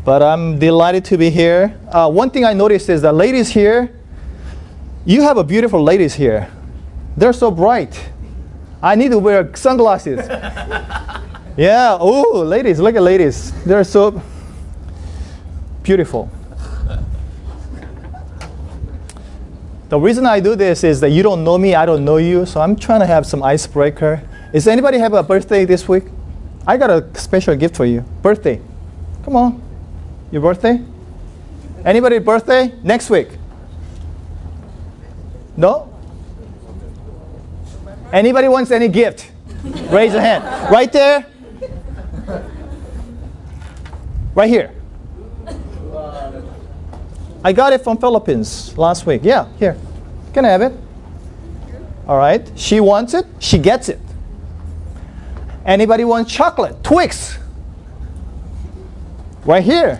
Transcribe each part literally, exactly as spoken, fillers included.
But I'm delighted to be here. Uh, one thing I noticed is that ladies here, you have a beautiful ladies here. They're so bright. I need to wear sunglasses. Yeah, oh, ladies, look at ladies. They're so beautiful. The reason I do this is that you don't know me, I don't know you, so I'm trying to have some icebreaker. Is anybody have a birthday this week? I got a special gift for you. Birthday. Come on. Your birthday? Anybody birthday? Next week? No? Anybody wants any gift? Raise a hand. Right there. Right here. I got it from Philippines last week. Yeah, here. Can I have it? All right. She wants it. She gets it. Anybody want chocolate? Twix. Right here.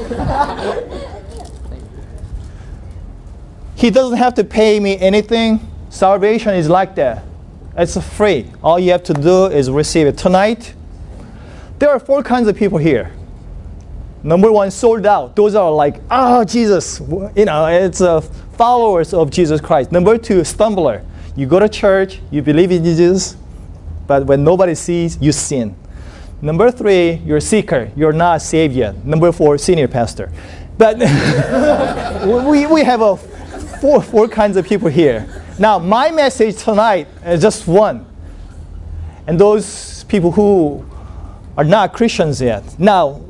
He doesn't have to pay me anything. Salvation is like that. It's free. All you have to do is receive it. Tonight, there are four kinds of people here. Number one, sold out. Those are like, oh, Jesus. You know, it's uh, followers of Jesus Christ. Number two, stumbler. You go to church, you believe in Jesus, but when nobody sees, you sin. Number three, you're a seeker. You're not saved yet. Number four, senior pastor. But we, we have a four, four kinds of people here. Now, my message tonight is just one. And those people who are not Christians yet. Now,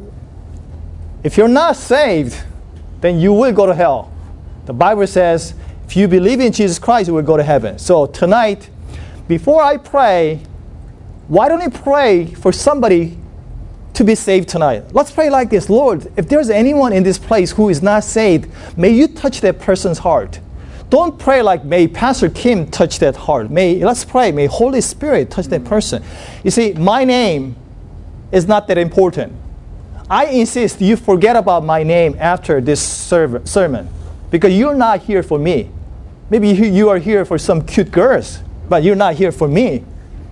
if you're not saved, then you will go to hell. The Bible says, if you believe in Jesus Christ, you will go to heaven. So tonight, before I pray, why don't you pray for somebody to be saved tonight? Let's pray like this. Lord, if there's anyone in this place who is not saved, may you touch that person's heart. Don't pray like, may Pastor Kim touch that heart. May, let's pray, may Holy Spirit touch that person. You see, my name is not that important. I insist you forget about my name after this serv- sermon because you're not here for me. Maybe you, you are here for some cute girls, but you're not here for me.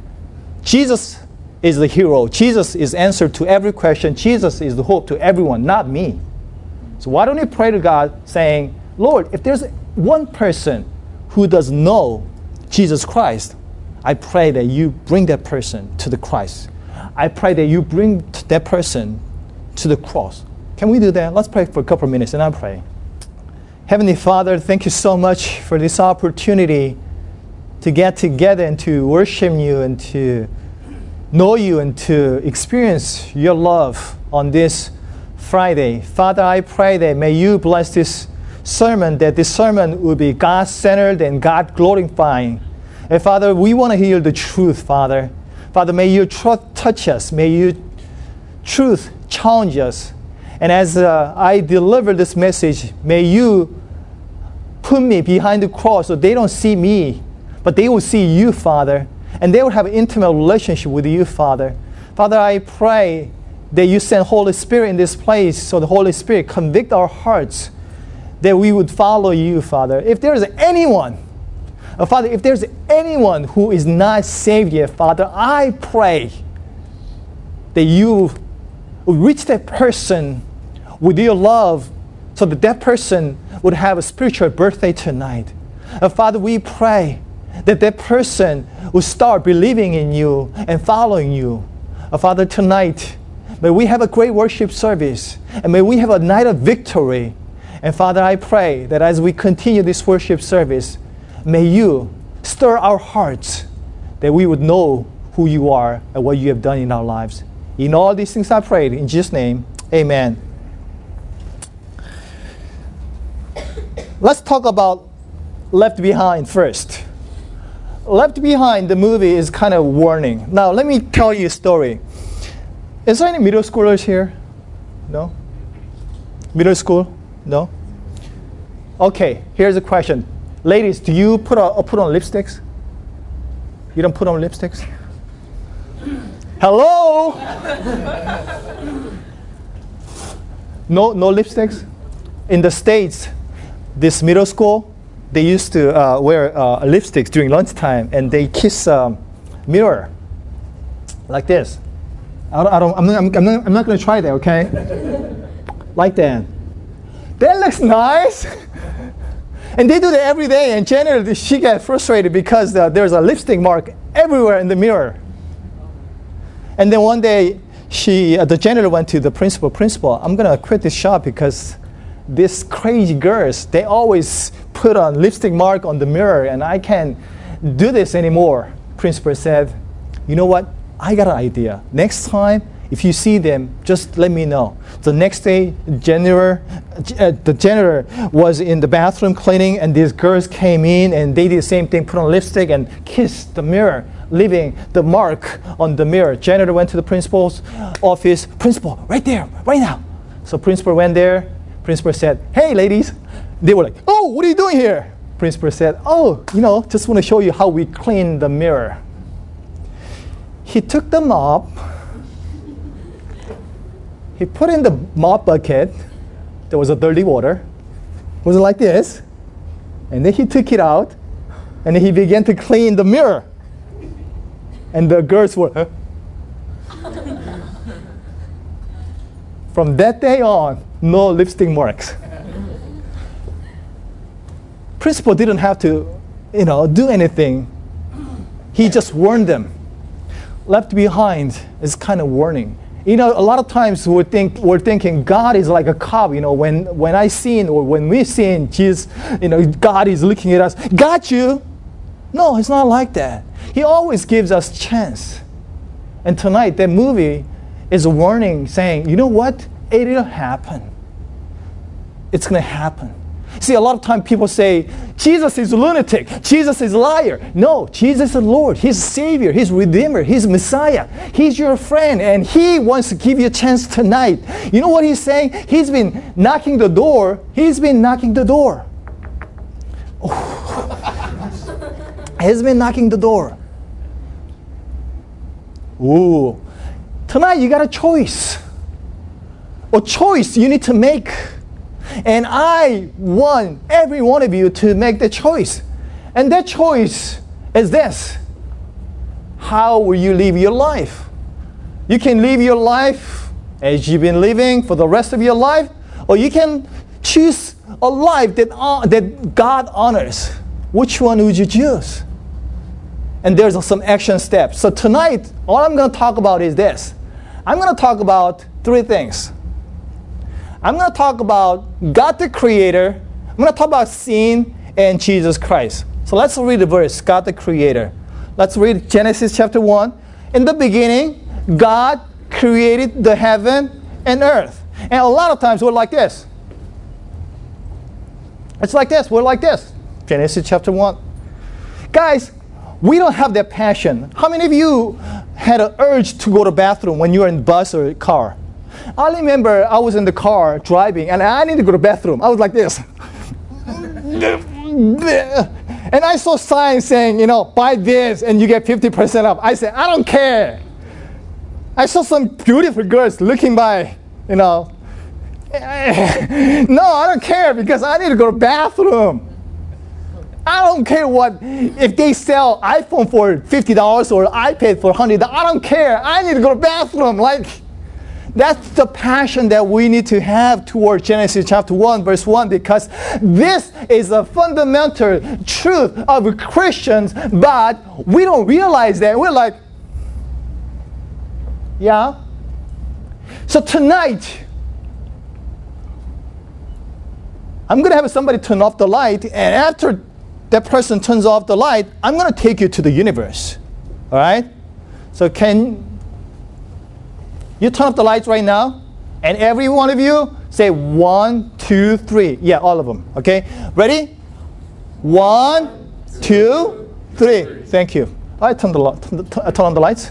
Jesus is the hero. Jesus is answer to every question. Jesus is the hope to everyone, not me. So why don't you pray to God saying, Lord, if there's one person who does know Jesus Christ, I pray that you bring that person to the Christ. I pray that you bring that person to the cross. Can we do that? Let's pray for a couple of minutes and I'll pray. Heavenly Father, thank you so much for this opportunity to get together and to worship you and to know you and to experience your love on this Friday. Father, I pray that may you bless this sermon, that this sermon will be God-centered and God-glorifying. And Father, we want to hear the truth, Father. Father, may you tr- touch us. May you truth challenge us. And as uh, I deliver this message, may you put me behind the cross so they don't see me, but they will see you, Father. And they will have an intimate relationship with you, Father. Father, I pray that you send Holy Spirit in this place so the Holy Spirit convict our hearts that we would follow you, Father. If there is anyone, uh, Father, if there's anyone who is not saved yet, Father, I pray that you would reach that person with your love so that that person would have a spiritual birthday tonight. Uh, Father, we pray that that person will start believing in you and following you. Uh, Father, tonight, may we have a great worship service and may we have a night of victory. And Father, I pray that as we continue this worship service, may you stir our hearts that we would know who you are and what you have done in our lives. In all these things I prayed, in Jesus' name, amen. Let's talk about Left Behind first. Left Behind, the movie, is kind of warning. Now, let me tell you a story. Is there any middle schoolers here? No? Middle school? No? Okay, here's a question. Ladies, do you put, a, put on lipsticks? You don't put on lipsticks? Hello? No, no lipsticks? In the States, this middle school, they used to uh, wear uh, lipsticks during lunchtime, and they kiss a um, mirror like this. I don't, I don't, I'm not, I'm not, I'm not going to try that, okay? like that. That looks nice. And they do that every day, and generally she gets frustrated because uh, there's a lipstick mark everywhere in the mirror. And then one day, she, uh, the janitor went to the principal. Principal, I'm going to quit this shop because these crazy girls, they always put a lipstick mark on the mirror, and I can't do this anymore. Principal said, you know what? I got an idea. Next time, if you see them, just let me know. The next day, janitor, uh, the janitor was in the bathroom cleaning, and these girls came in, and they did the same thing, put on lipstick and kissed the mirror, leaving the mark on the mirror. Janitor went to the principal's office. Principal, right there, right now. So principal went there. Principal said, hey, ladies. They were like, oh, what are you doing here? Principal said, oh, you know, just want to show you how we clean the mirror. He took the mop. He put in the mop bucket. There was a dirty water. It was like this. And then he took it out. And then he began to clean the mirror. And the girls were, huh? From that day on, no lipstick marks. Principal didn't have to, you know, do anything. He just warned them. Left behind is kind of warning. You know, a lot of times we think, we're thinking God is like a cop. You know, when, when I sin or when we sin, Jesus, you know, God is looking at us. Got you. No, it's not like that. He always gives us chance. And tonight, that movie is a warning saying, you know what? It'll happen. It's going to happen. See, a lot of times people say, Jesus is a lunatic. Jesus is a liar. No, Jesus is Lord. He's Savior. He's Redeemer. He's Messiah. He's your friend. And He wants to give you a chance tonight. You know what He's saying? He's been knocking the door. He's been knocking the door. Oh. He's been knocking the door. Ooh. Tonight you got a choice. A choice you need to make. And I want every one of you to make the choice. And that choice is this. How will you live your life? You can live your life as you've been living for the rest of your life, or you can choose a life that, uh, that God honors. Which one would you choose? And there's some action steps. So tonight, all I'm going to talk about is this. I'm going to talk about three things. I'm going to talk about God the Creator. I'm going to talk about sin and Jesus Christ. So let's read the verse, God the Creator. Let's read Genesis chapter one. In the beginning, God created the heaven and earth. And a lot of times we're like this. It's like this. We're like this. Genesis chapter one. Guys, we don't have that passion. How many of you had an urge to go to the bathroom when you were in bus or car? I remember I was in the car driving and I needed to go to the bathroom. I was like this. And I saw signs saying, you know, buy this and you get fifty percent off. I said, I don't care. I saw some beautiful girls looking by, you know. No, I don't care because I need to go to the bathroom. I don't care what, if they sell iPhone for fifty dollars or iPad for one hundred dollars. I don't care. I need to go to the bathroom. Like, that's the passion that we need to have toward Genesis chapter one, verse one, because this is a fundamental truth of Christians, but we don't realize that. We're like, yeah. So tonight, I'm going to have somebody turn off the light, and after that person turns off the light, I'm going to take you to the universe. All right? So can you turn off the lights right now? And every one of you say one, two, three. Yeah, all of them. Okay? Ready? One, two, three. Thank you. I turn the light. Turn on the lights.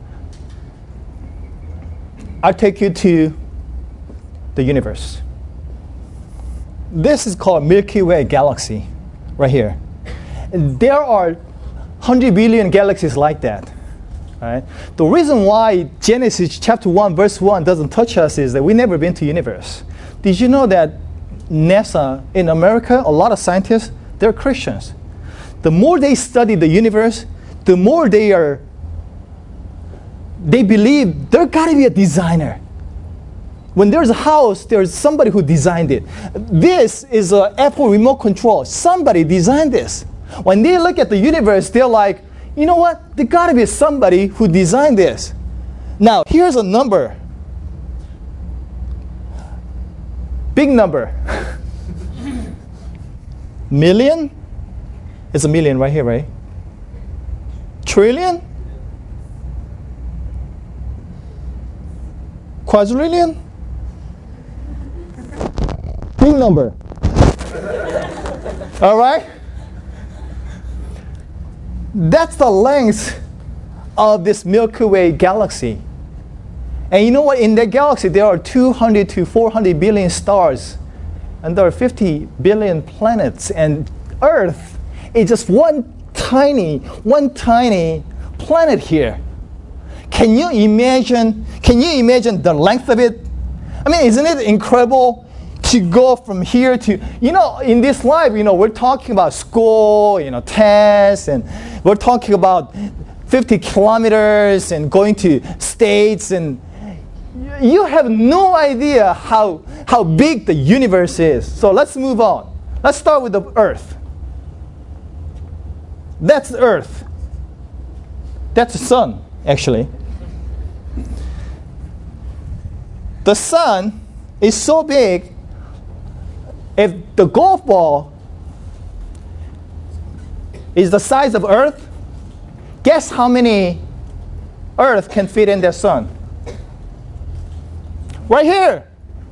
I'll take you to the universe. This is called Milky Way galaxy, right here. And there are one hundred billion galaxies like that. Right? The reason why Genesis chapter one, verse one doesn't touch us is that we've never been to the universe. Did you know that NASA in America, a lot of scientists, they're Christians. The more they study the universe, the more they are, they believe there got to be a designer. When there's a house, there's somebody who designed it. This is an Apple remote control. Somebody designed this. When they look at the universe, they're like, you know what? There got to be somebody who designed this. Now, here's a number. Big number. Million? It's a million right here, right? Trillion? Quadrillion? Big number. All right? That's the length of this Milky Way galaxy. And you know what? In that galaxy, there are two hundred to four hundred billion stars. And there are fifty billion planets. And Earth is just one tiny, one tiny planet here. Can you imagine, can you imagine the length of it? I mean, isn't it incredible to go from here to, you know, in this life, you know, we're talking about school, you know, tests, and we're talking about fifty kilometers and going to states, and you have no idea how, how big the universe is. So let's move on. Let's start with the Earth. That's the Earth. That's the sun, actually. The sun is so big, if the golf ball is the size of Earth, guess how many Earth can fit in the sun? Right here.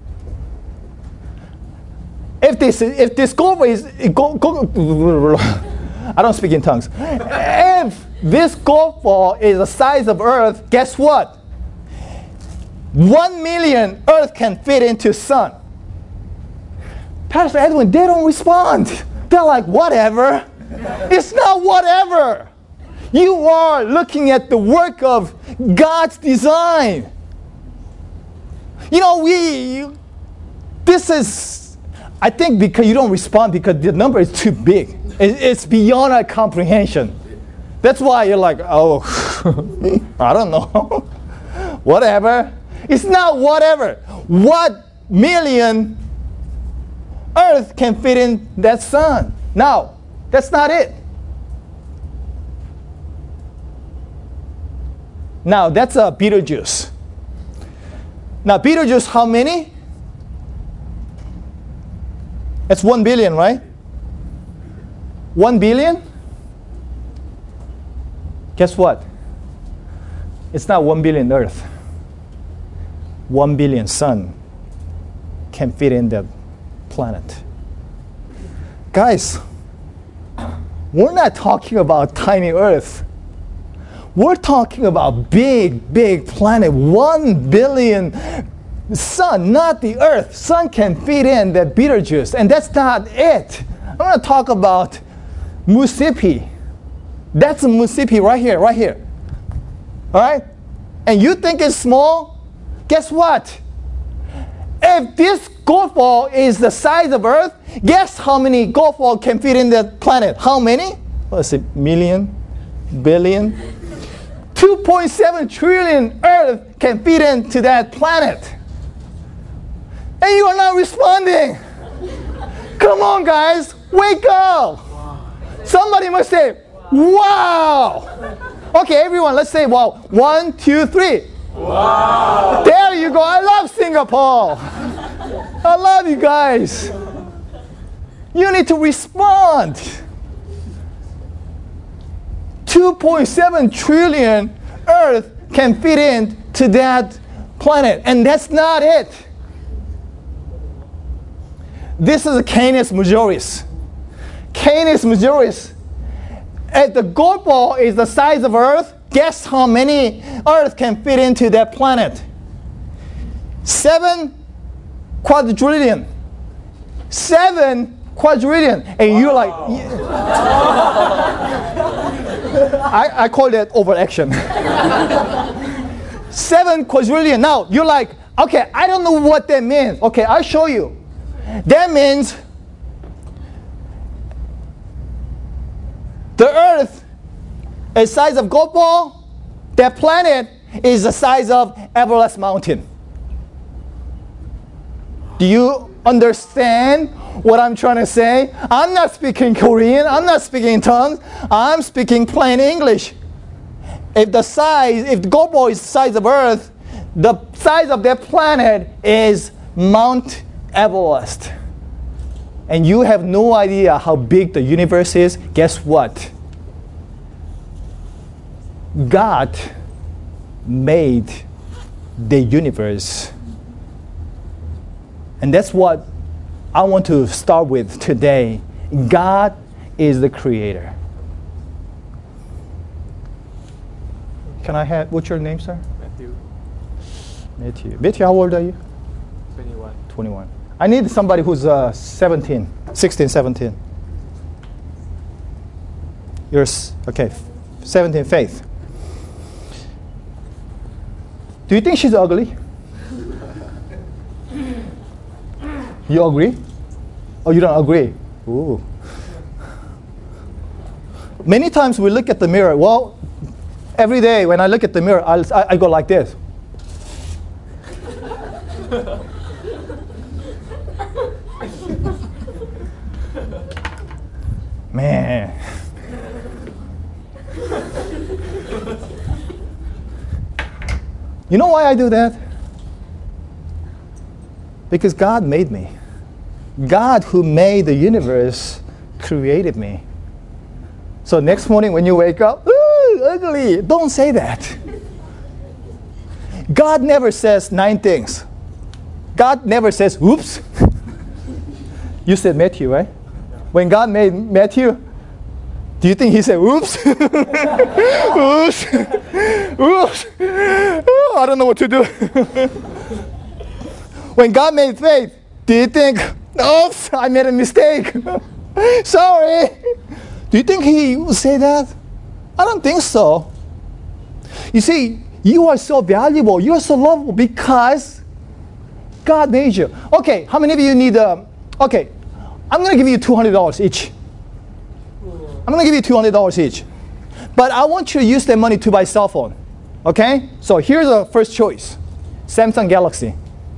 If this if this golf ball is go, go, I don't speak in tongues. If this golf ball is the size of Earth, guess what? One million Earth can fit into sun. Pastor Edwin, they don't respond. They're like, whatever. It's not whatever. You are looking at the work of God's design. You know, we, this is, I think because you don't respond because the number is too big. It's beyond our comprehension. That's why you're like, oh, I don't know. Whatever. It's not whatever. What million Earth can fit in that sun? Now, that's not it. Now, that's a Betelgeuse. Now, Betelgeuse, how many? It's one billion, right? One billion? Guess what? It's not one billion Earth. One billion sun can fit in the planet. Guys, we're not talking about tiny Earth. We're talking about big, big planet. One billion sun, not the Earth. Sun can fit in the Betelgeuse, and that's not it. I'm going to talk about Musipi. That's a Musipi right here, right here. All right? And you think it's small? Guess what? If this golf ball is the size of Earth, guess how many golf balls can fit in the planet? How many? Let's see, million, billion. two point seven trillion Earth can fit into that planet. And you are not responding. Come on, guys, wake up. Somebody must say, wow. Okay, everyone, let's say wow. One, two, three. Wow. There you go. I love Singapore. I love you guys. You need to respond. two point seven trillion Earth can fit into that planet. And that's not it. This is a Canis Majoris. Canis Majoris. If the golf ball is the size of Earth, guess how many Earth can fit into that planet? Seven quadrillion. Seven quadrillion. And you're like, yeah. I, I call that overaction. Seven quadrillion. Now, you're like, okay, I don't know what that means. Okay, I'll show you. That means the Earth is the size of golf ball. That planet is the size of Everest Mountain. Do you understand what I'm trying to say? I'm not speaking Korean. I'm not speaking tongues. I'm speaking plain English. If the size, if the global is the size of Earth, the size of that planet is Mount Everest. And you have no idea how big the universe is. Guess what? God made the universe. And that's what I want to start with today. God is the creator. Can I have, what's your name, sir? Matthew. Matthew. Matthew, how old are you? twenty-one. twenty-one. I need somebody who's uh, seventeen, sixteen, seventeen. You're, s- okay, seventeen, Faith. Do you think she's ugly? You agree? Oh, you don't agree? Ooh. Many times we look at the mirror. Well, every day when I look at the mirror, I'll, I, I go like this. Man. You know why I do that? Because God made me. God who made the universe created me. So next morning when you wake up, ooh, ugly, don't say that. God never says nine things. God never says, oops. You said Matthew, right? When God made Matthew, do you think he said, oops? Oops. Oops. Oh, I don't know what to do. When God made Faith, do you think, oops, I made a mistake? Sorry. Do you think he would say that? I don't think so. You see, you are so valuable. You are so lovable because God made you. Okay, how many of you need, um, okay, I'm going to give you two hundred dollars each. I'm going to give you two hundred dollars each. But I want you to use that money to buy a cell phone. Okay? So here's the first choice. Samsung Galaxy.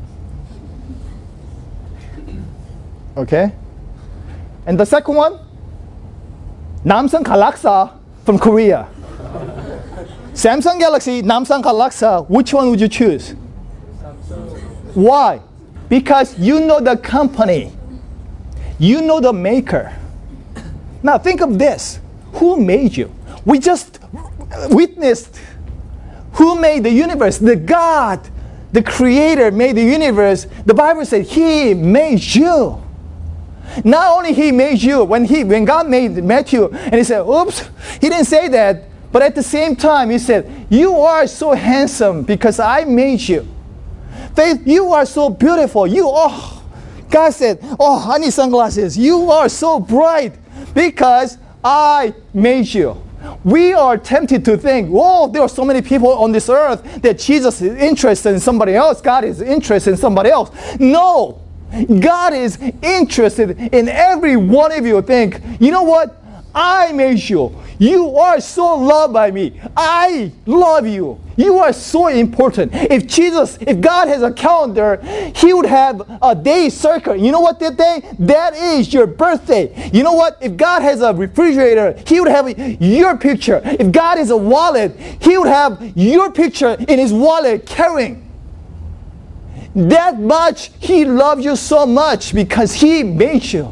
Okay? And the second one? Namsan Galaxy from Korea. Samsung Galaxy, Namsan Galaxy, which one would you choose? Samsung. Why? Because you know the company. You know the maker. Now think of this. Who made you? We just witnessed who made the universe. The God, the creator made the universe. The Bible said he made you. Not only he made you, when he when God made Matthew and he said, oops, he didn't say that, but at the same time he said, you are so handsome because I made you. Faith, you are so beautiful. You are. God said, oh, I need sunglasses. You are so bright because I made you. We are tempted to think, whoa, there are so many people on this earth that Jesus is interested in somebody else. God is interested in somebody else. No. God is interested in every one of you. Think, you know what? I made you. You are so loved by me. I love you. You are so important. If Jesus, if God has a calendar, he would have a day circle. You know what that day? That is your birthday. You know what? If God has a refrigerator, he would have your picture. If God is a wallet, he would have your picture in his wallet carrying. That much he loves you so much because he made you.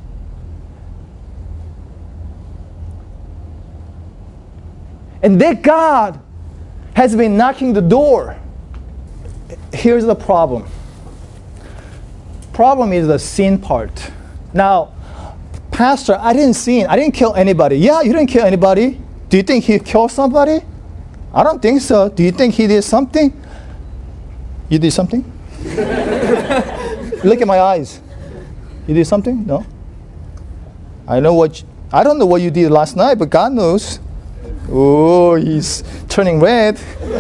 And that God has been knocking the door. Here's the problem. Problem is the sin part. Now, Pastor, I didn't sin. I didn't kill anybody. Yeah, you didn't kill anybody. Do you think he killed somebody? I don't think so. Do you think he did something? You did something? Look at my eyes. You did something? No? I know what you, I don't know what you did last night, but God knows. Oh, he's turning red.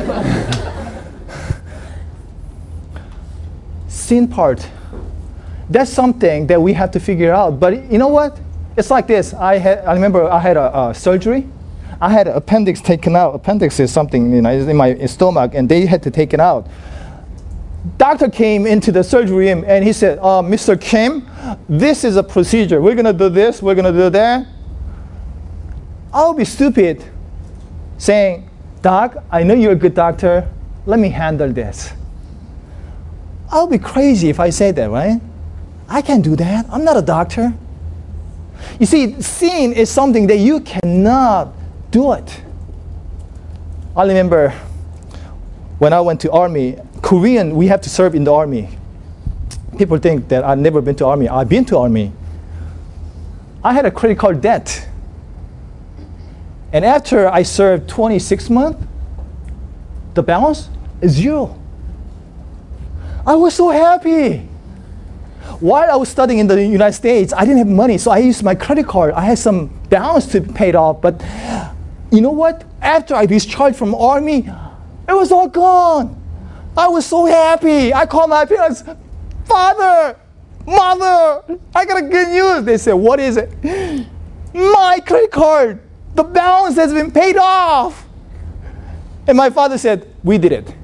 Sin part. That's something that we have to figure out. But you know what? It's like this. I had. I remember I had a, a surgery. I had an appendix taken out. Appendix is something, you know, in my stomach, and they had to take it out. Doctor came into the surgery room and he said, uh, Mister Kim, this is a procedure. We're going to do this, we're going to do that. I'll be stupid saying, Doc, I know you're a good doctor. Let me handle this. I'll be crazy if I say that, right? I can't do that. I'm not a doctor. You see, sin is something that you cannot do it. I remember when I went to army, Korean, we have to serve in the army. People think that I've never been to army. I've been to army. I had a credit card debt. And after I served twenty-six months, the balance is zero. I was so happy. While I was studying in the United States, I didn't have money, so I used my credit card. I had some balance to pay it off, but you know what? After I discharged from army, it was all gone. I was so happy. I called my parents, Father, Mother, I got a good news. They said, what is it? My credit card, the balance has been paid off. And my father said, we did it.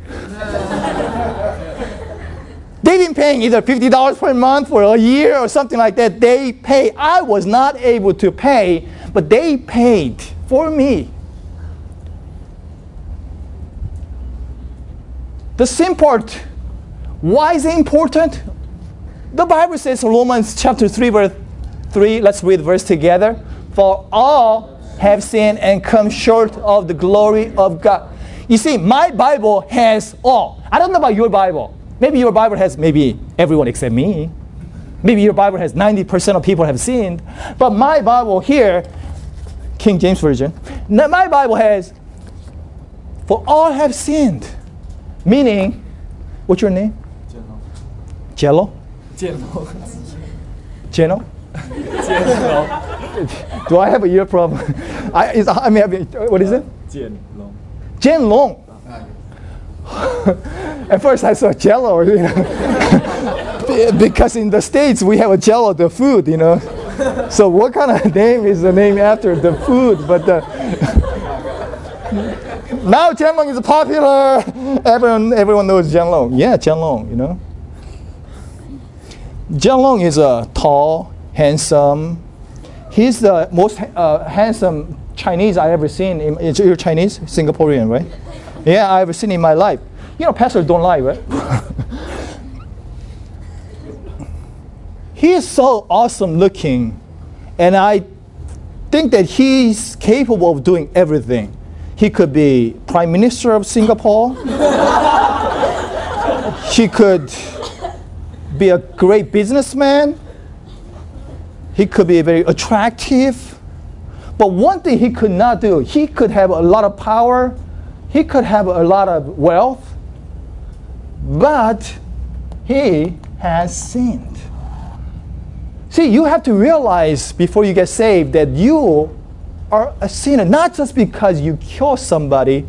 They've been paying either fifty dollars per month for a year or something like that. They pay. I was not able to pay, but they paid for me. The sin part, why is it important? The Bible says in Romans chapter three, verse three, let's read the verse together. For all have sinned and come short of the glory of God. You see, my Bible has all. I don't know about your Bible. Maybe your Bible has maybe everyone except me. Maybe your Bible has ninety percent of people have sinned. But my Bible here, King James Version, my Bible has, for all have sinned. Meaning, what's your name? Jello. Jello. Jello? Jello. Do I have a ear problem? I, is, I mean, I mean, what is it? Jianlong. Jianlong. At first I saw Jello, you know, because in the States we have a Jello, the food, you know. So what kind of name is the name after the food? But the now Jianlong is popular. Everyone, everyone knows Jianlong. Yeah, Jianlong, you know. Jianlong is a tall, handsome. He's the most uh, handsome Chinese I ever seen. In, you're Chinese, Singaporean, right? Yeah, I ever seen in my life. You know, pastors don't lie, right? He is so awesome looking, and I think that he's capable of doing everything. He could be Prime Minister of Singapore. He could be a great businessman. He could be very attractive. But one thing he could not do, he could have a lot of power. He could have a lot of wealth. But he has sinned. See, you have to realize before you get saved that you are a sinner, not just because you kill somebody,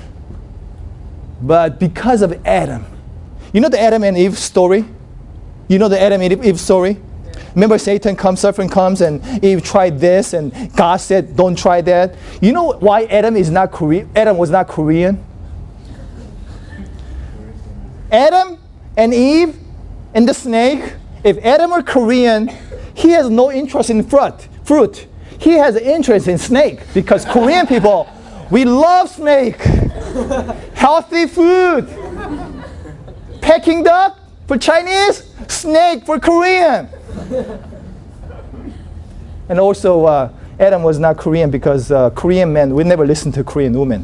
but because of Adam. You know the Adam and Eve story? You know the Adam and Eve story? Yeah. Remember Satan comes, serpent comes, and Eve tried this, and God said, don't try that. You know why Adam is not Korean? Adam was not Korean? Adam and Eve and the snake, if Adam were Korean, he has no interest in fruit. fruit. He has an interest in snake because Korean people, we love snake. Healthy food. Peking duck for Chinese, snake for Korean. And also, uh, Adam was not Korean because uh, Korean men, we never listen to Korean women.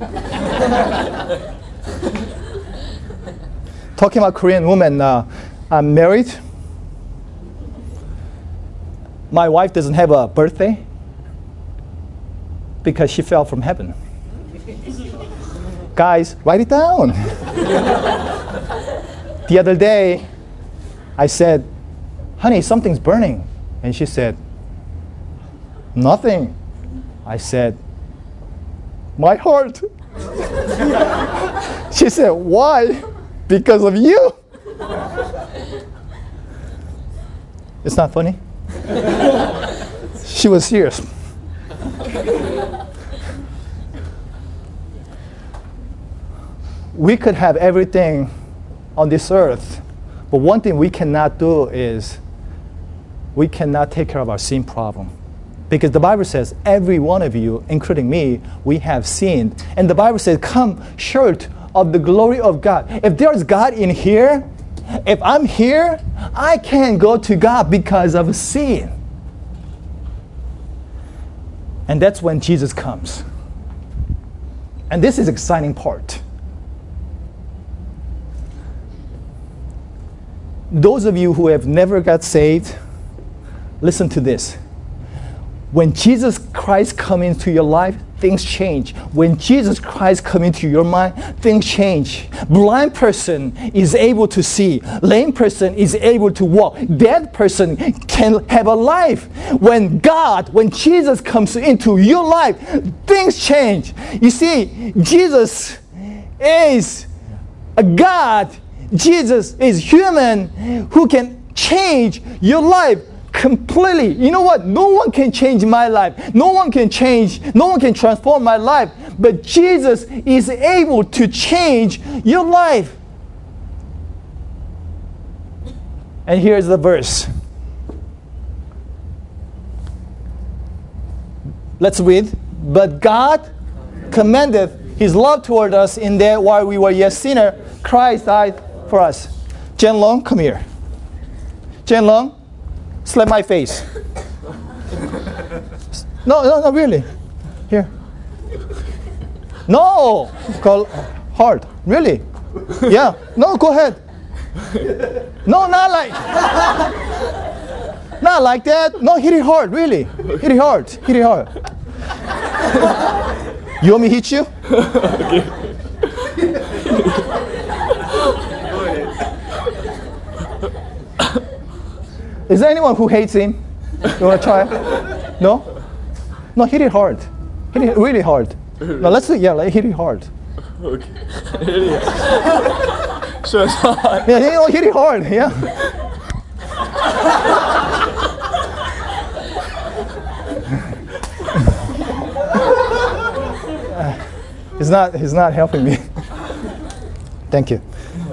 Talking about Korean women, uh, I'm married. My wife doesn't have a birthday because she fell from heaven. Guys, write it down. The other day, I said, honey, something's burning. And she said, nothing. I said, my heart. She said, why? Because of you. It's not funny. She was serious. We could have everything on this earth. But one thing we cannot do is we cannot take care of our sin problem. Because the Bible says every one of you, including me, we have sinned. And the Bible says, come short of the glory of God. If there's God in here, if I'm here, I can't go to God because of sin. And that's when Jesus comes. And this is the exciting part. Those of you who have never got saved, listen to this. When Jesus Christ comes into your life, things change. When Jesus Christ comes into your mind, things change. Blind person is able to see. Lame person is able to walk. Dead person can have a life. When God, when Jesus comes into your life, things change. You see, Jesus is a God. Jesus is human who can change your life completely. You know what? No one can change my life. No one can change, no one can transform my life. But Jesus is able to change your life. And here's the verse. Let's read. But God commendeth His love toward us in that while we were yet sinners, Christ died for us. Jen Long, come here. Jen Long, slap my face. No, no, no, really. Here. No, call hard. Really? Yeah. No, go ahead. No, not like, not like that. No, hit it hard. Really, hit it hard. Hit it hard. You want me to hit you? Okay. Is there anyone who hates him? You want to try? No? No, hit it hard. Hit it really hard. No, let's do, yeah, like, hit it hard. Okay. Sure. Yeah, you know, hit it hard, yeah. uh, he's not, he's not helping me. Thank you.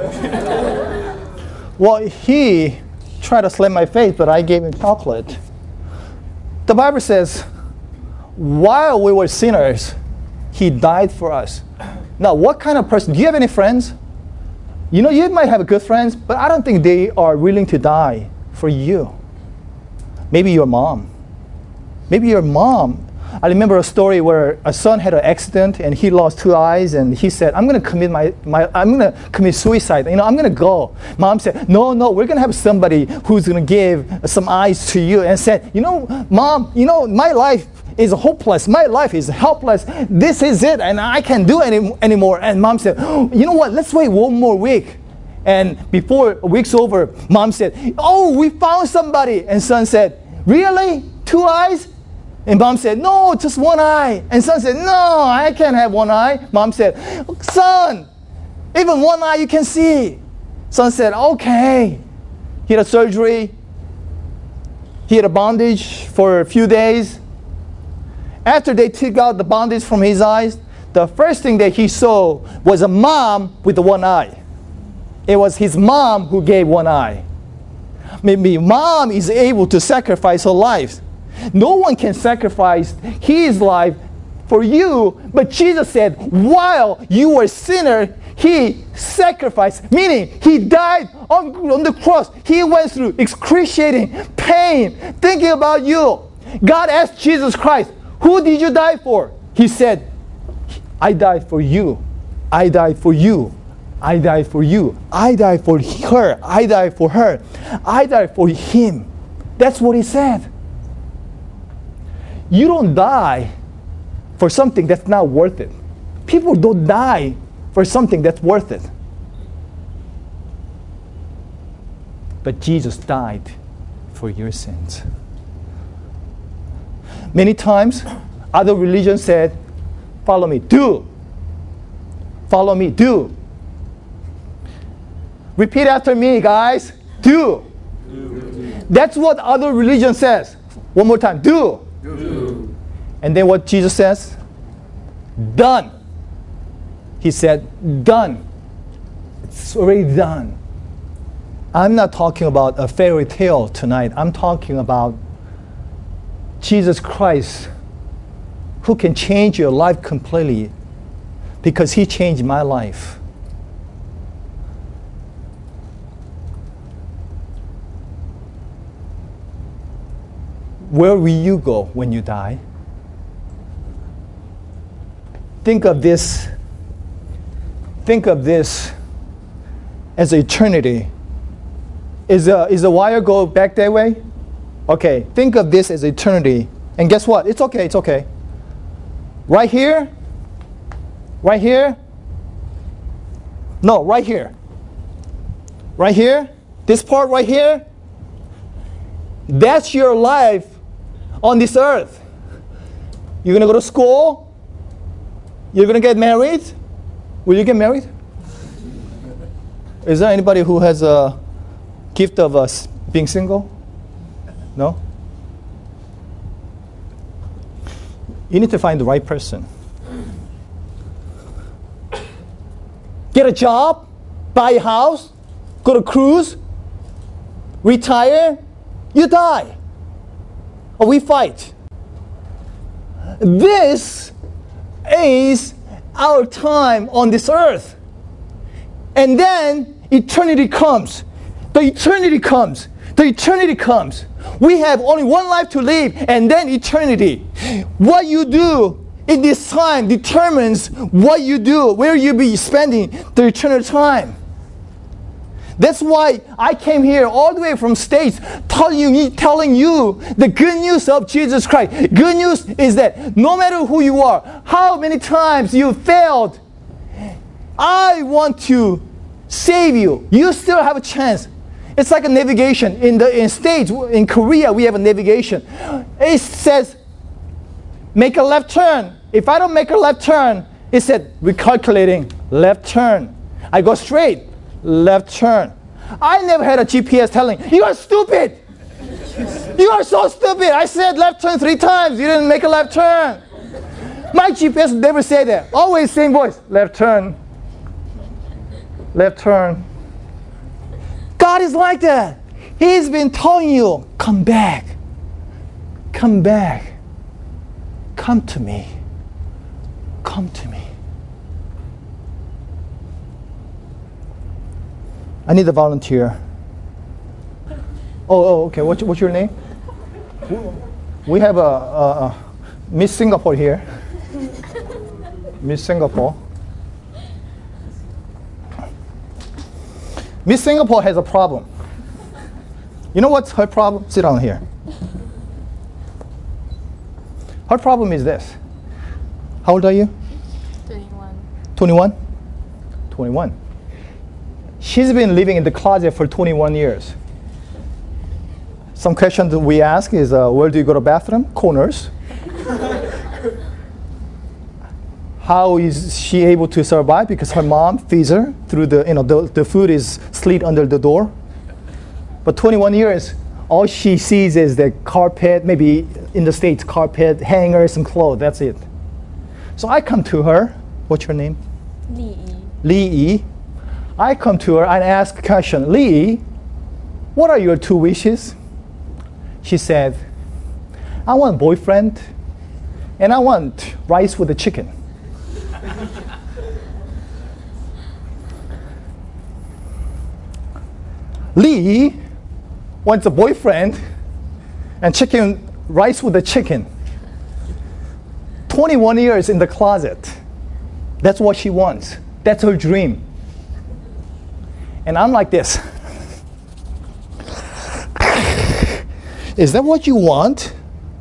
Well, he tried to slap my face, but I gave him chocolate. The Bible says, while we were sinners, He died for us. Now, what kind of person? Do you have any friends? You know, you might have good friends, but I don't think they are willing to die for you. Maybe your mom. Maybe your mom. I remember a story where a son had an accident and he lost two eyes, and he said, I'm going to commit my, my I'm going to commit suicide. You know, I'm going to go. Mom said, no, no, we're going to have somebody who's going to give some eyes to you. And said, you know, Mom, you know, my life is hopeless. My life is helpless. This is it, and I can't do any anymore. And Mom said, oh, you know what? Let's wait one more week. And before a week's over, Mom said, oh, we found somebody. And son said, really? Two eyes? And Mom said, no, just one eye. And son said, no, I can't have one eye. Mom said, son, even one eye you can see. Son said, okay. He had a surgery. He had a bandage for a few days. After they took out the bandage from his eyes, the first thing that he saw was a mom with the one eye. It was his mom who gave one eye. Maybe mom is able to sacrifice her life. No one can sacrifice his life for you, but Jesus said, while you were a sinner, He sacrificed, meaning He died on, on the cross. He went through excruciating pain, thinking about you. God asked Jesus Christ, who did you die for? He said, I died for you. I died for you. I died for you. I died for her. I died for her. I died for him. That's what He said. You don't die for something that's not worth it. People don't die for something that's worth it. But Jesus died for your sins. Many times, other religions said, follow me, do. Follow me, do. Repeat after me, guys. Do. Do. That's what other religion says. One more time, do. Do. And then what Jesus says? Done. He said, done. It's already done. I'm not talking about a fairy tale tonight. I'm talking about Jesus Christ, who can change your life completely because he changed my life. Where will you go when you die? Think of this. Think of this as eternity. Is a, is a wire go back that way? Okay, think of this as eternity. And guess what? It's okay, it's okay. Right here, right here, no, right here. Right here, this part right here, that's your life on this earth. You're going to go to school. You're going to get married. Will you get married? Is there anybody who has a gift of uh, being single? No? You need to find the right person. Get a job, buy a house, go to cruise, retire, you die. Or we fight. This is our time on this earth. And then eternity comes. The eternity comes. The eternity comes. We have only one life to live, and then eternity. What you do in this time determines what you do, where you be spending the eternal time. That's why I came here all the way from States telling you, telling you the good news of Jesus Christ. Good news is that no matter who you are, how many times you failed, I want to save you. You still have a chance. It's like a navigation. In the in States, in Korea, we have a navigation. It says, make a left turn. If I don't make a left turn, it said, recalculating, left turn. I go straight, left turn. I never had a G P S telling, you are stupid. You are so stupid. I said left turn three times. You didn't make a left turn. My G P S never said that. Always same voice, left turn, left turn. God is like that. He's been telling you, come back. Come back. Come to me. Come to me. I need a volunteer. Oh, oh okay. What's, what's your name? We have a, a, a Miss Singapore here. Miss Singapore. Miss Singapore has a problem. You know what's her problem? Sit down here. Her problem is this. How old are you? twenty-one. twenty-one? twenty-one. She's been living in the closet for twenty-one years. Some questions that we ask is, uh, where do you go to the bathroom? Corners. How is she able to survive? Because her mom feeds her through the, you know, the, the food is slid under the door. But twenty-one years, all she sees is the carpet, maybe in the States, carpet, hangers, and clothes. That's it. So I come to her. What's your name? Lee Yi. Lee Yi. I come to her and ask a question. Lee Yi, what are your two wishes? She said, I want a boyfriend, and I want rice with a chicken. Lee wants a boyfriend and chicken rice with a chicken. twenty-one years in the closet. That's what she wants. That's her dream. And I'm like this. Is that what you want?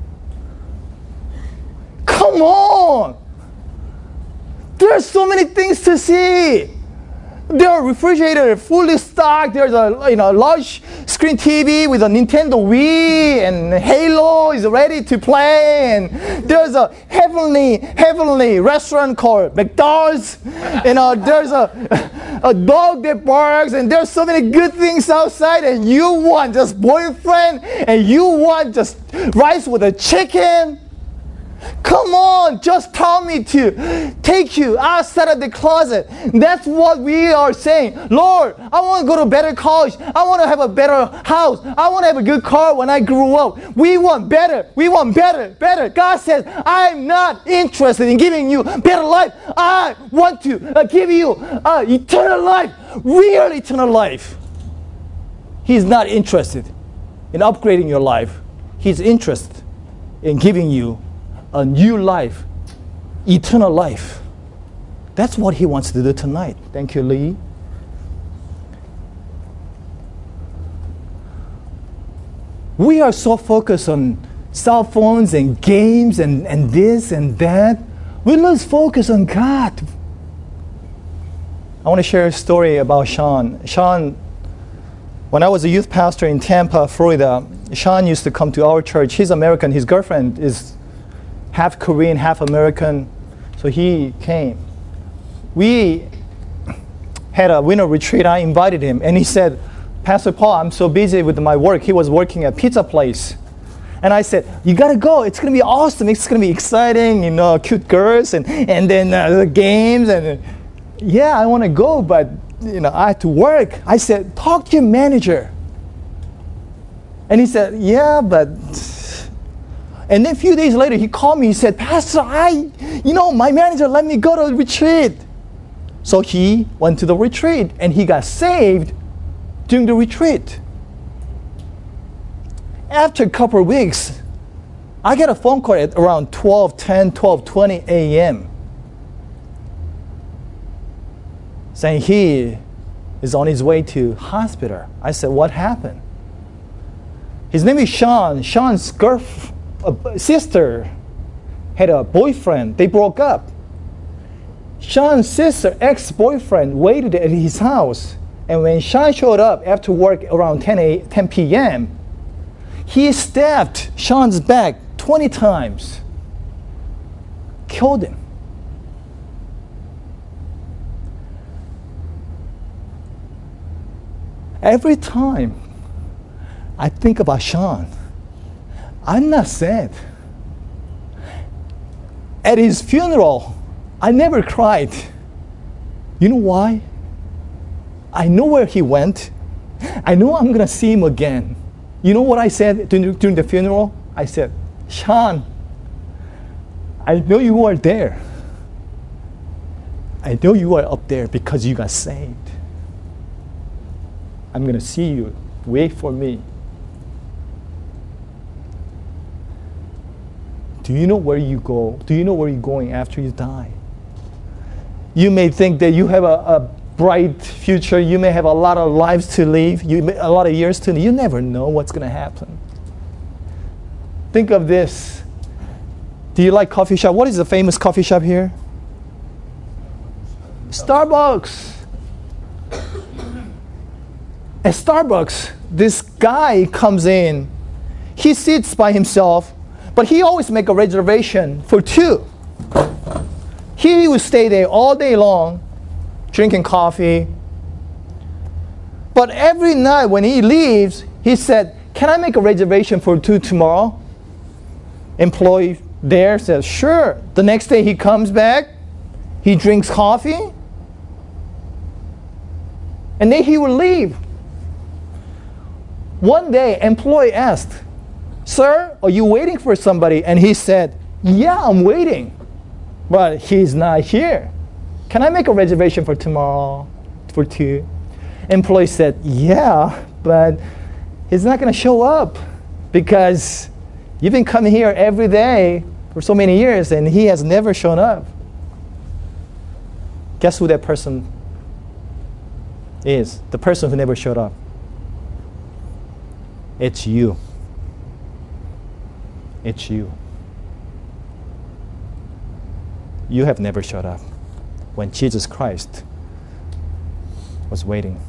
Come on! There are so many things to see. There are refrigerators fully stocked. There's a you know large screen T V with a Nintendo Wii, and Halo is ready to play. And there's a heavenly, heavenly restaurant called McDonald's. You know, there's a a dog that barks, and there's so many good things outside. And you want just boyfriend, and you want just rice with a chicken. Come on, just tell me to take you outside of the closet. That's what we are saying. Lord, I want to go to a better college. I want to have a better house. I want to have a good car when I grew up. We want better. We want better, better. God says, I'm not interested in giving you better life. I want to uh, give you uh, eternal life, real eternal life. He's not interested in upgrading your life. He's interested in giving you a new life, eternal life. That's what He wants to do tonight. Thank you, Lee. We are so focused on cell phones and games and, and this and that. We lose focus on God. I want to share a story about Sean. Sean, when I was a youth pastor in Tampa, Florida, Sean used to come to our church. He's American. His girlfriend is half Korean, half American. So he came. We had a winter retreat. I invited him. And he said, Pastor Paul, I'm so busy with my work. He was working at a pizza place. And I said, you got to go. It's going to be awesome. It's going to be exciting, you know, cute girls and, and then uh, the games. And uh, yeah, I want to go, but you know, I have to work. I said, talk to your manager. And he said, yeah, but... And then a few days later, he called me. He said, Pastor, I, you know, my manager let me go to the retreat. So he went to the retreat, and he got saved during the retreat. After a couple of weeks, I get a phone call at around twelve ten, twelve twenty a.m. saying he is on his way to hospital. I said, what happened? His name is Sean. Sean's girlfriend, a sister, had a boyfriend. They broke up. Sean's sister, ex-boyfriend, waited at his house. And when Sean showed up after work around ten p.m., he stabbed Sean's back twenty times. Killed him. Every time I think about Sean, I'm not sad. At his funeral, I never cried. You know why? I know where he went. I know I'm going to see him again. You know what I said during, during the funeral? I said, Sean, I know you are there. I know you are up there because you got saved. I'm going to see you. Wait for me. Do you know where you go? Do you know where you're going after you die? You may think that you have a, a bright future. You may have a lot of lives to live. You may, a lot of years to live. You never know what's going to happen. Think of this. Do you like coffee shop? What is the famous coffee shop here? Starbucks. At Starbucks, this guy comes in. He sits by himself, but he always make a reservation for two. He would stay there all day long, drinking coffee. But every night when he leaves, he said, can I make a reservation for two tomorrow? Employee there says, sure. The next day he comes back, he drinks coffee, and then he will leave. One day, employee asked, sir, are you waiting for somebody? And he said, yeah, I'm waiting. But he's not here. Can I make a reservation for tomorrow for two? Employee said, yeah, but he's not going to show up because you've been coming here every day for so many years and he has never shown up. Guess who that person is? The person who never showed up. It's you. It's you. You have never showed up when Jesus Christ was waiting.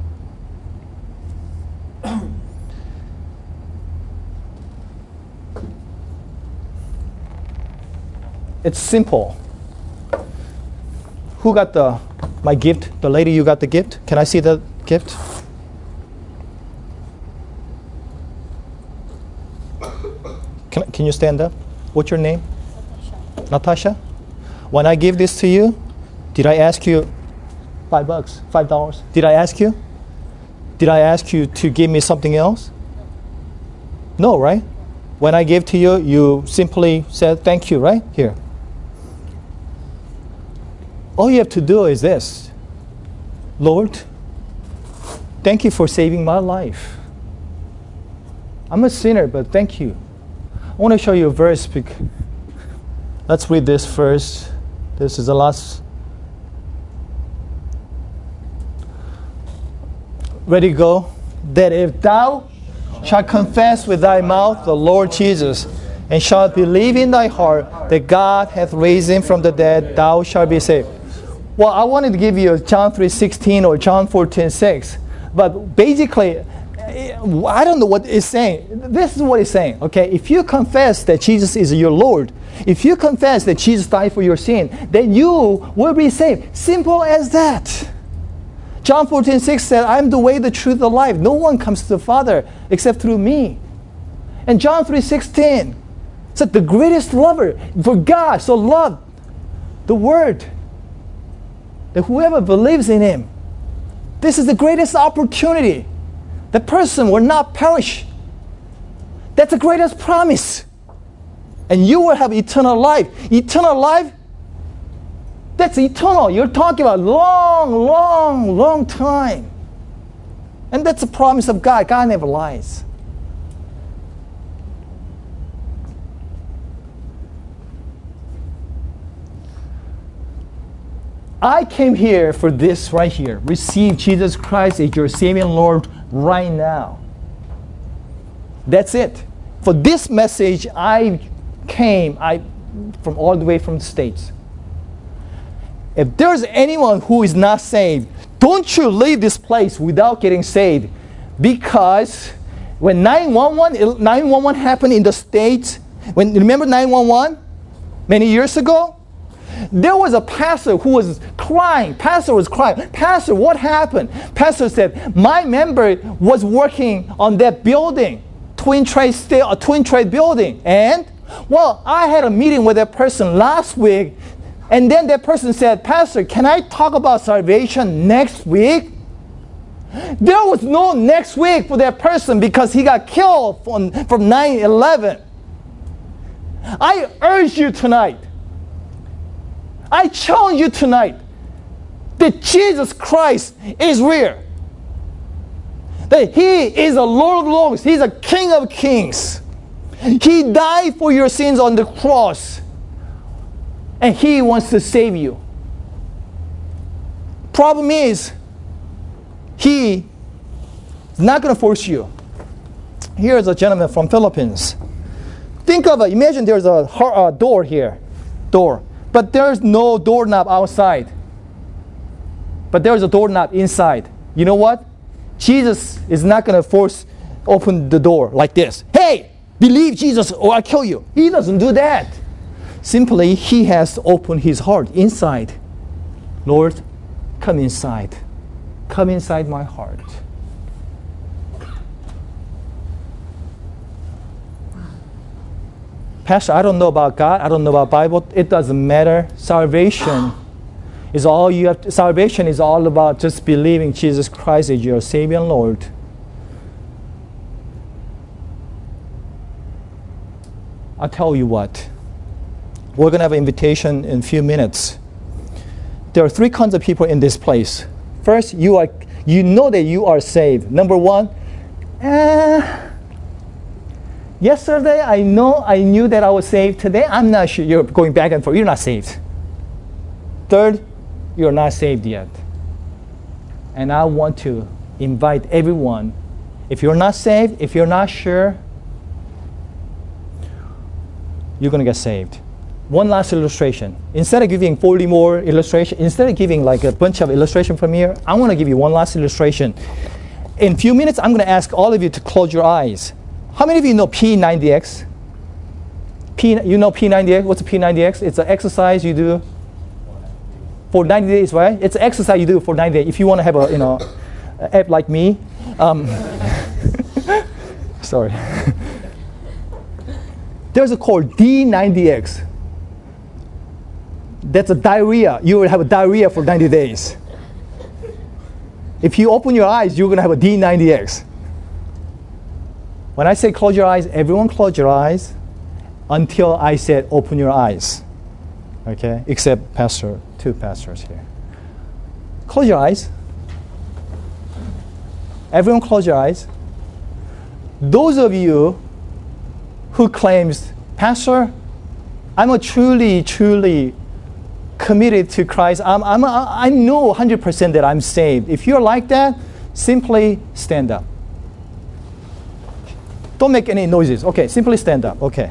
It's simple. Who got the my gift? The lady, you got the gift? Can I see the gift? Can, can you stand up? What's your name? Natasha, when I give this to you, did I ask you five bucks, five dollars? Did I ask you? Did I ask you to give me something else? No, right? When I gave to you, you simply said thank you, right? Here. All you have to do is this. Lord, thank you for saving my life. I'm a sinner, but thank you. I want to show you a verse. Let's read this first. This is the last. Ready, go. That if thou shalt confess with thy mouth the Lord Jesus, and shalt believe in thy heart that God hath raised him from the dead, thou shalt be saved. Well, I wanted to give you John three sixteen or John fourteen six, but basically, I don't know what it's saying. This is what it's saying. Okay, if you confess that Jesus is your Lord, if you confess that Jesus died for your sin, then you will be saved. Simple as that. John fourteen six said, I am the way, the truth, the life. No one comes to the Father except through me. And John three sixteen said, the greatest lover, for God so loved the Word, that whoever believes in Him, this is the greatest opportunity. The person will not perish. That's the greatest promise. And you will have eternal life. Eternal life, that's eternal. You're talking about long, long, long time. And that's a promise of God. God never lies. I came here for this right here. Receive Jesus Christ as your Savior and Lord right now. That's it. For this message, I came I, from all the way from the States. If there's anyone who is not saved, don't you leave this place without getting saved. Because when nine one one happened in the States, when remember nine one one many years ago? There was a pastor who was crying. Pastor was crying. Pastor, what happened? Pastor said, my member was working on that building, Twin Trade, uh, Twin Trade building. And, well, I had a meeting with that person last week. And then that person said, Pastor, can I talk about salvation next week? There was no next week for that person because he got killed from, from nine eleven. I urge you tonight, I challenge you tonight that Jesus Christ is real. That He is a Lord of Lords. He's a King of Kings. He died for your sins on the cross. And He wants to save you. Problem is, He is not going to force you. Here's a gentleman from Philippines. Think of it. Imagine there's a, a door here. Door. But there's no doorknob outside. But there's a doorknob inside. You know what? Jesus is not going to force open the door like this. Hey, believe Jesus or I'll kill you. He doesn't do that. Simply, He has to open His heart inside. Lord, come inside. Come inside my heart. Pastor, I don't know about God. I don't know about Bible. It doesn't matter. Salvation is all you have. To, salvation is all about just believing Jesus Christ as your Savior and Lord. I'll tell you what. We're going to have an invitation in a few minutes. There are three kinds of people in this place. First, you are you know that you are saved. Number one, eh, yesterday, I know I knew that I was saved. Today, I'm not sure. You're going back and forth. You're not saved. Third, you're not saved yet. And I want to invite everyone. If you're not saved, if you're not sure, you're going to get saved. One last illustration. Instead of giving forty more illustrations, instead of giving like a bunch of illustration from here, I want to give you one last illustration. In a few minutes, I'm going to ask all of you to close your eyes. How many of you know P ninety X? P, you know P ninety X? What's a P ninety X? It's an exercise you do for ninety days, right? It's an exercise you do for ninety days. If you want to have a, you know, app like me. Um, sorry. There's a called D ninety X. That's a diarrhea. You will have a diarrhea for ninety days. If you open your eyes, you're going to have a D ninety X. When I say close your eyes, everyone close your eyes until I said open your eyes. Okay? Except pastor, two pastors here. Close your eyes. Everyone close your eyes. Those of you who claims, Pastor, I'm a truly, truly committed to Christ. I'm, I'm, I know one hundred percent that I'm saved. If you're like that, simply stand up. Don't make any noises. Okay, simply stand up. Okay.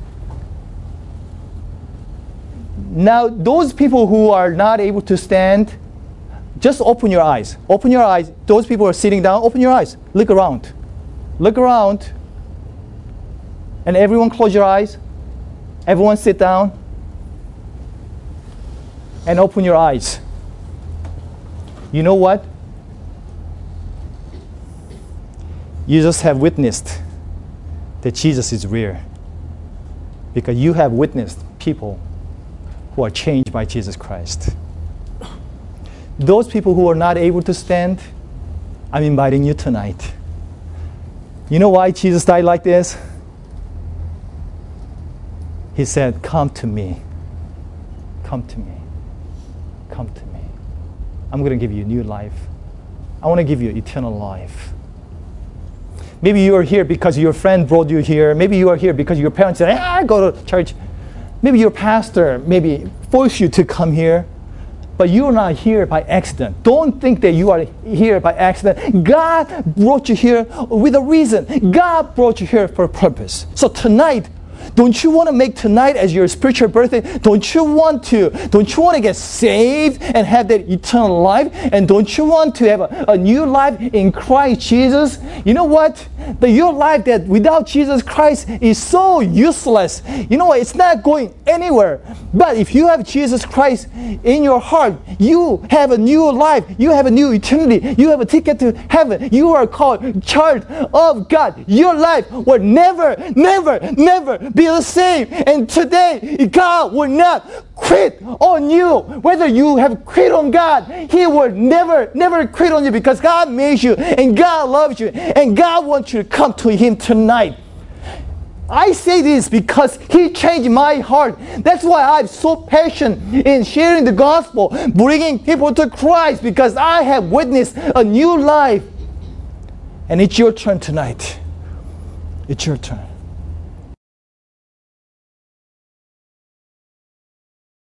Now, those people who are not able to stand, just open your eyes. Open your eyes. Those people who are sitting down, open your eyes. Look around. Look around. And everyone close your eyes. Everyone sit down. And open your eyes. You know what? You just have witnessed that Jesus is real. Because you have witnessed people who are changed by Jesus Christ. Those people who are not able to stand, I'm inviting you tonight. You know why Jesus died like this? He said, come to me. Come to me. Come to me. I'm going to give you new life. I want to give you eternal life. Maybe you are here because your friend brought you here. Maybe you are here because your parents said, ah, go to church. Maybe your pastor maybe forced you to come here. But you are not here by accident. Don't think that you are here by accident. God brought you here with a reason. God brought you here for a purpose. So tonight, don't you want to make tonight as your spiritual birthday? Don't you want to? Don't you want to get saved and have that eternal life? And don't you want to have a, a new life in Christ Jesus? You know what? The your life that without Jesus Christ is so useless. You know what? It's not going anywhere. But if you have Jesus Christ in your heart, you have a new life. You have a new eternity. You have a ticket to heaven. You are called child of God. Your life will never, never, never be the same. And today, God will not quit on you. Whether you have quit on God, He will never, never quit on you because God made you and God loves you and God wants you to come to Him tonight. I say this because He changed my heart. That's why I'm so passionate in sharing the gospel, bringing people to Christ, because I have witnessed a new life. And it's your turn tonight. It's your turn.